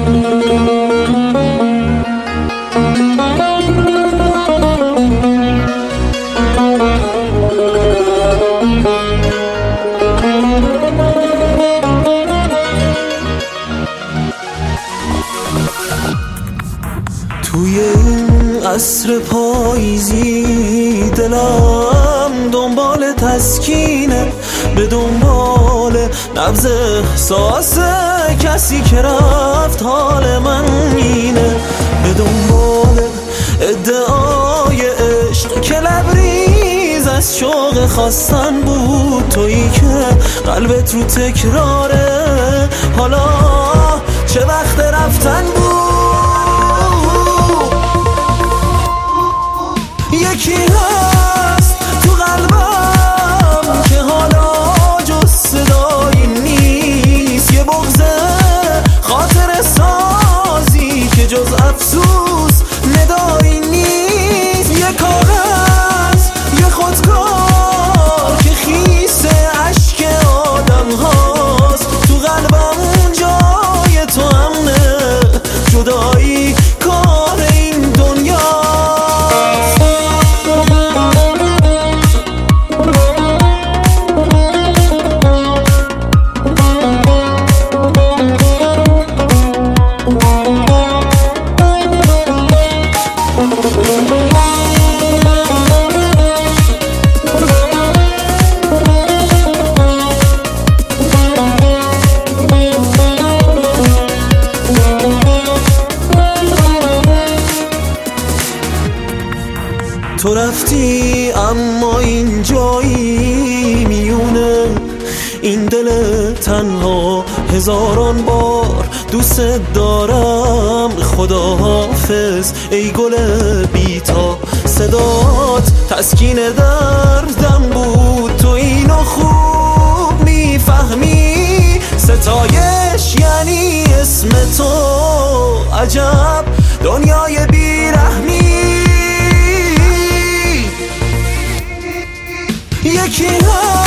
توی این عصر پاییزی دلم دنبال تسکینه، به دنبال نبض احساس کسی که رفت حال من اینه، به دنبال ادعای عشق که لبریز از شوق خواستن بود، تویی که قلبت رو تکراره، حالا چه وقت رفتن بود. یکی هست تو قلبم که حالا جز صدایی نیست، یه بغض خاطر سازی که جز افسوس ندایی نیست، یه کاغذ یه خودکار که خیس عشق آدم هاست، تو قلبم اون جای تو امنه، جدایی کار این دنیا. تو رفتی اما این جایی میونه این دل تنها، هزاران بار دوست دارم، خدا حافظ ای گل بیتا، صدات تسکین دردم بود، تو اینو خوب میفهمی، ستایش یعنی اسم تو، عجب دنیای بیرحمی. یکی